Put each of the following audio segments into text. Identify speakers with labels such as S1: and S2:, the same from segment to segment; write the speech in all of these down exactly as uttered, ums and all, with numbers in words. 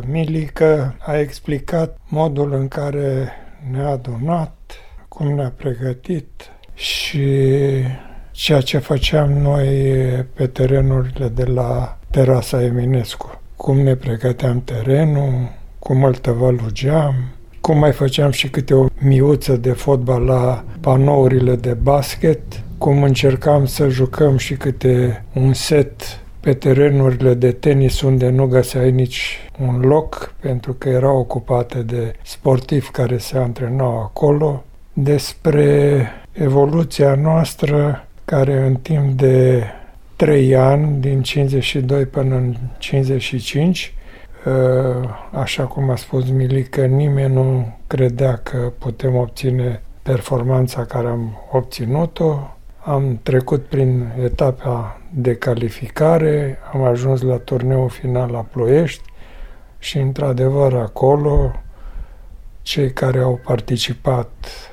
S1: Milică a explicat modul în care ne-a adunat, cum ne-a pregătit și ceea ce făceam noi pe terenurile de la Terasa Eminescu. Cum ne pregăteam terenul, cum îl tăvălugeam, cum mai făceam și câte o miuță de fotbal la panourile de basket, cum încercam să jucăm și câte un set pe terenurile de tenis unde nu găseai nici un loc, pentru că erau ocupate de sportivi care se antrenau acolo, despre evoluția noastră care în timp de trei ani, din cincizeci și doi până în cincizeci și cinci, așa cum a spus Milică, nimeni nu credea că putem obține performanța care am obținut-o. Am trecut prin etapa de calificare, am ajuns la turneul final la Ploiești și, într-adevăr, acolo, cei care au participat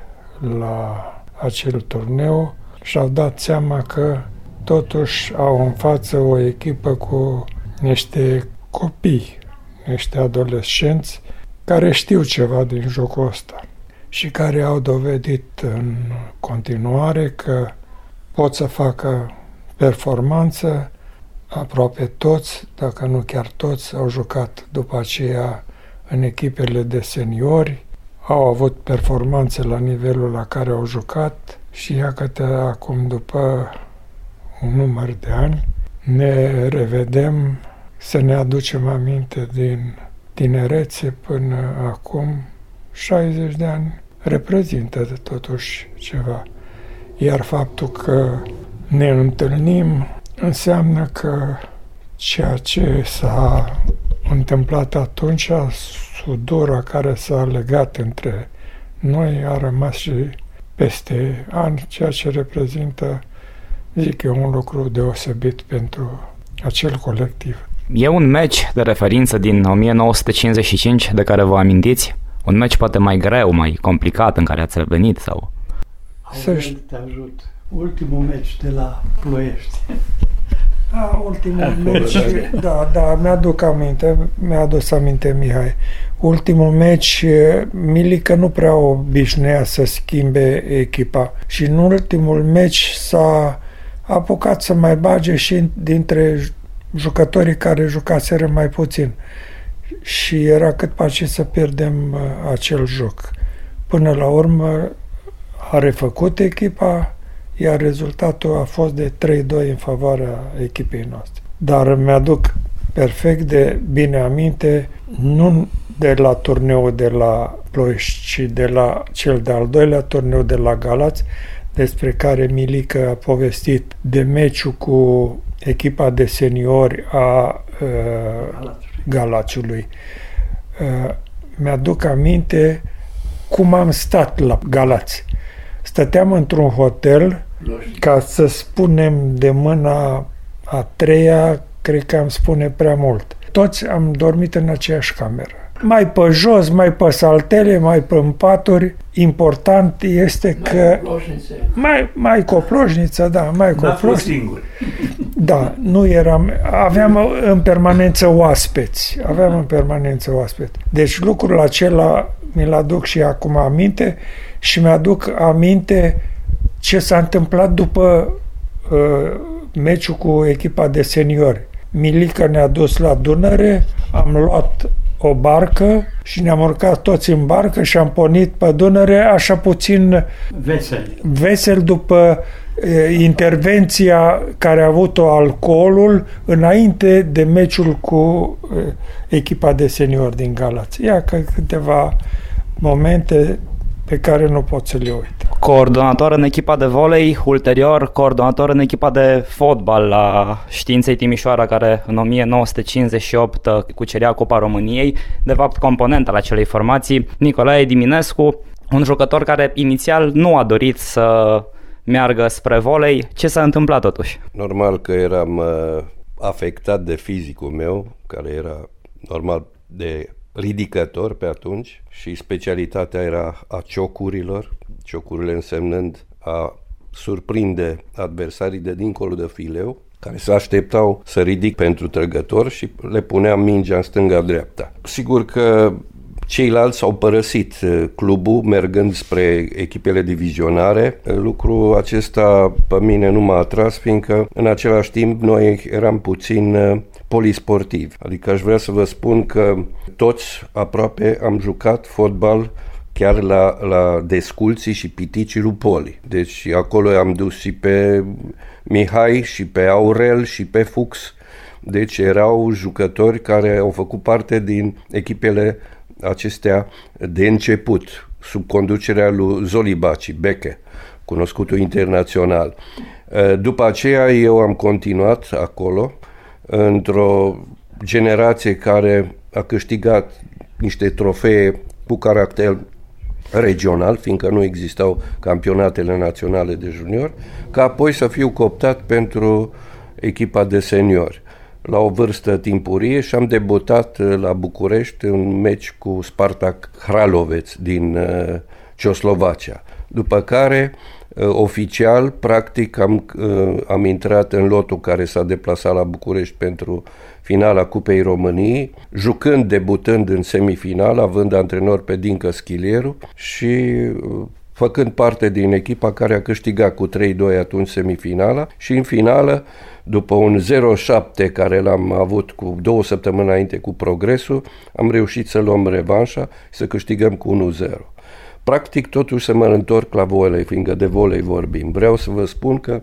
S1: la acel turneu și-au dat seama că totuși au în față o echipă cu niște copii, niște adolescenți care știu ceva din jocul ăsta și care au dovedit în continuare că pot să facă performanță. Aproape toți, dacă nu chiar toți, au jucat după aceea în echipele de seniori, au avut performanțe la nivelul la care au jucat și iată acum, după un număr de ani, ne revedem, să ne aducem aminte din tinerețe până acum, șaizeci de ani, reprezintă totuși ceva. Iar faptul că ne întâlnim înseamnă că ceea ce s-a întâmplat atunci, sudura care s-a legat între noi, a rămas și peste ani, ceea ce reprezintă, zic eu, un lucru deosebit pentru acel colectiv.
S2: E un meci de referință din o mie nouă sute cincizeci și cinci de care vă amintiți? Un meci poate mai greu, mai complicat, în care ați revenit? Sau?
S3: Să te ajut. Ultimul meci de la Ploiești.
S1: Da, ultimul meci, da, da, mi-aduc aminte, mi-a adus aminte Mihai. Ultimul meci, Milică nu prea obișnuia să schimbe echipa și în ultimul meci s-a apucat să mai bage și dintre jucătorii care jucaseră mai puțin și era cât pace să pierdem acel joc. Până la urmă a refăcut echipa, iar rezultatul a fost de trei doi în favoarea echipei noastre. Dar mi-aduc perfect de bine aminte, nu de la turneul de la Ploiești, ci de la cel de-al doilea turneu de la Galați, despre care Milică a povestit, de meciul cu echipa de seniori a uh, Galațiului. Uh, mi-aduc aminte cum am stat la Galați. Stăteam într-un hotel, ca să spunem de mâna a treia, cred că am spune prea mult. Toți am dormit în aceeași cameră. Mai pe jos, mai pe saltele, mai pe paturi. Important este
S3: mai
S1: că...
S3: Coploșnițe.
S1: Mai, mai coploșniță, da, mai coploșniță. Da, nu eram... Aveam în permanență oaspeți. Aveam în permanență oaspeți. Deci lucrul acela mi-l aduc și acum aminte și mi-aduc aminte ce s-a întâmplat după uh, meciul cu echipa de seniori. Milică ne-a dus la Dunăre, am luat o barcă și ne-am urcat toți în barcă și am pornit pe Dunăre așa puțin
S3: vesel,
S1: vesel după uh, intervenția care a avut-o alcoolul înainte de meciul cu uh, echipa de seniori din Galați. Ia că câteva momente pe care nu pot să le uit.
S2: Coordonator în echipa de volei, ulterior coordonator în echipa de fotbal la Științei Timișoara, care în o mie nouă sute cincizeci și opt cucerea Cupa României, de fapt component al acelei formații, Nicolae Diminescu, un jucător care inițial nu a dorit să meargă spre volei. Ce s-a întâmplat totuși?
S4: Normal că eram uh, afectat de fizicul meu, care era normal de ridicător pe atunci și specialitatea era a ciocurilor, ciocurile însemnând a surprinde adversarii de dincolo de fileu care se așteptau să ridic pentru trăgător și le puneam mingea în stânga-dreapta. Sigur că ceilalți au părăsit clubul mergând spre echipele divizionare. Lucrul acesta pe mine nu m-a atras, fiindcă în același timp noi eram puțin polisportivi. Adică aș vrea să vă spun că toți aproape am jucat fotbal chiar la, la Desculții și Piticii lui Poli. Deci acolo am dus și pe Mihai și pe Aurel și pe Fux. Deci erau jucători care au făcut parte din echipele acestea de început, sub conducerea lui Zolibaci, Beche, cunoscutul internațional. După aceea eu am continuat acolo, într-o generație care a câștigat niște trofee cu caracter regional, fiindcă nu existau campionatele naționale de junior, ca apoi să fiu cooptat pentru echipa de seniori la o vârstă timpurie și am debutat la București un meci cu Spartak Hralovec din uh, Cioslovacia. După care, uh, oficial, practic, am, uh, am intrat în lotul care s-a deplasat la București pentru finala Cupei României, jucând, debutând în semifinal, având antrenor pe Dincă Schilieru și uh, făcând parte din echipa care a câștigat cu trei doi atunci semifinala și în finală, după un zero șapte care l-am avut cu două săptămâni înainte cu Progresul, am reușit să luăm revanșa și să câștigăm cu unu zero. Practic, totuși să mă întorc la volei, fiindcă de volei vorbim. Vreau să vă spun că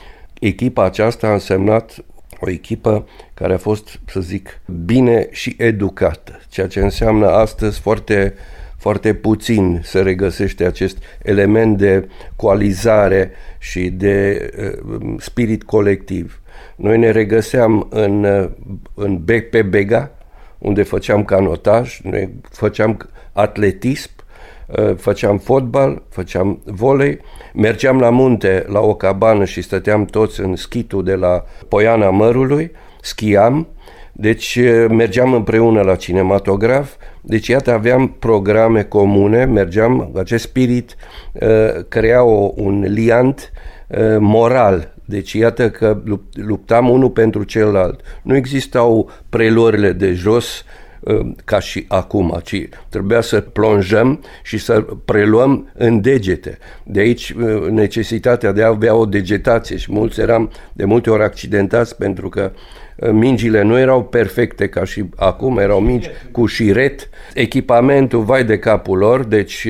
S4: echipa aceasta a însemnat o echipă care a fost, să zic, bine și educată, ceea ce înseamnă astăzi foarte foarte puțin se regăsește acest element de coalizare și de uh, spirit colectiv. Noi ne regăseam în, în pe Bega, unde făceam canotaj, ne făceam atletism, uh, făceam fotbal, făceam volei, mergeam la munte, la o cabană și stăteam toți în schitul de la Poiana Mărului, schiam. Deci mergeam împreună la cinematograf, deci iată aveam programe comune, mergeam, acest spirit uh, crea o, un liant uh, moral, deci iată că luptam unul pentru celălalt. Nu existau preluările de jos uh, ca și acum, ci trebuia să plonjăm și să preluăm în degete. De aici uh, necesitatea de a avea o degetație și mulți eram de multe ori accidentați pentru că mingile nu erau perfecte ca și acum, erau mingi cu șiret, echipamentul vai de capul lor, deci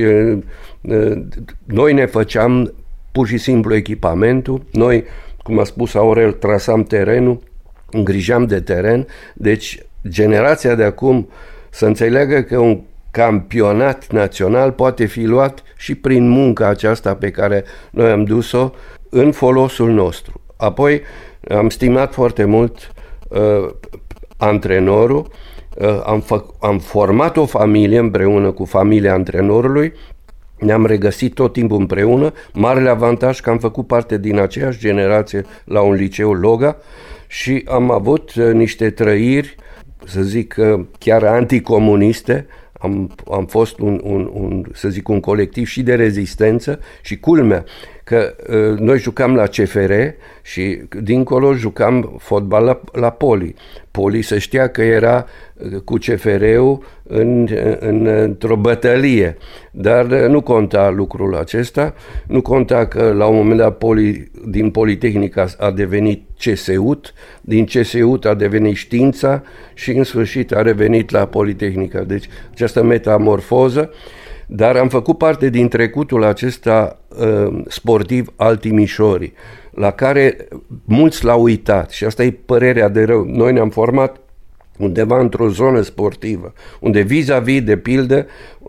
S4: noi ne făceam pur și simplu echipamentul, noi, cum a spus Aurel, trasam terenul, îngrijeam de teren, deci generația de acum să înțeleagă că un campionat național poate fi luat și prin munca aceasta pe care noi am dus-o în folosul nostru. Apoi am stimat foarte mult Uh, antrenorul, uh, am, fă, am format o familie împreună cu familia antrenorului, ne-am regăsit tot timpul împreună, marele avantaj că am făcut parte din aceeași generație la un liceu Loga și am avut uh, niște trăiri, să zic, uh, chiar anticomuniste. Am, am fost un, un, un, să zic, un colectiv și de rezistență și culmea că uh, noi jucam la C F R și dincolo jucam fotbal la, la Poli. Poli se știa că era uh, cu C F R-ul în, în, într-o bătălie, dar uh, nu conta lucrul acesta, nu conta că la un moment dat Poli, din Politehnica a devenit C S U T, din C S U T a devenit Știința și în sfârșit a revenit la Politehnica. Deci această metamorfoză, dar am făcut parte din trecutul acesta uh, sportiv al Timișorii, la care mulți l-au uitat și asta e părerea de rău. Noi ne-am format undeva într-o zonă sportivă, unde vis-a-vis de pildă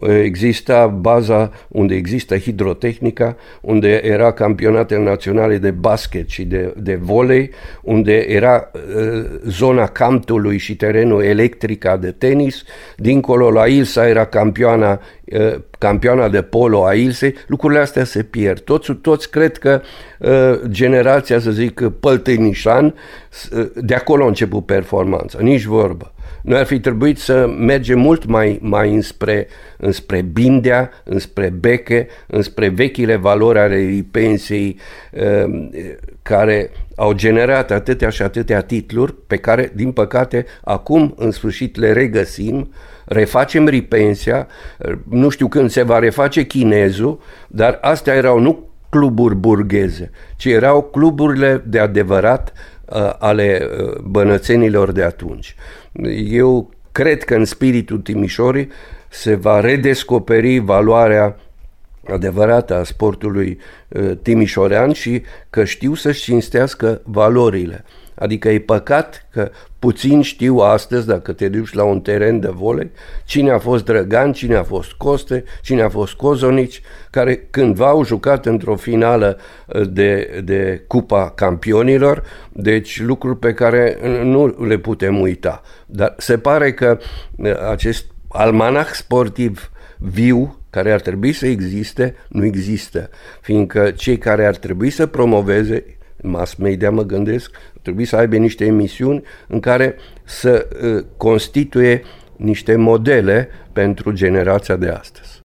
S4: exista baza unde există hidrotehnica, unde era campionatele naționale de basket și de, de volei, unde era uh, zona campului și terenul electrica de tenis, dincolo la Ilsa era campioana, uh, campioana de polo a Ilsei. Lucrurile astea se pierd. Toți, toți cred că uh, generația, să zic, Păltenișan, uh, de acolo a început performanța. Nici vorbă. Noi ar fi trebuit să mergem mult mai, mai înspre, înspre Bindea, înspre Beche, înspre vechile valori ale pensiei, care au generat atâtea și atâtea titluri pe care, din păcate, acum în sfârșit le regăsim, refacem Ripensia, nu știu când se va reface Chinezul, dar astea erau nu cluburi burgheze, ci erau cluburile de adevărat uh, ale uh, bănățenilor de atunci. Eu cred că în spiritul Timișorii se va redescoperi valoarea adevărată a sportului uh, timișorean și că știu să-și cinstească valorile. Adică e păcat că puțin știu astăzi, dacă te duci la un teren de volei, cine a fost Drăgan, cine a fost Coste, cine a fost Cozonici, care cândva au jucat într-o finală de, de Cupa Campionilor, deci lucruri pe care nu le putem uita. Dar se pare că acest almanach sportiv viu, care ar trebui să existe, nu există, fiindcă cei care ar trebui să promoveze, mass media mă gândesc, trebuie să aibă niște emisiuni în care să uh, constituie niște modele pentru generația de astăzi.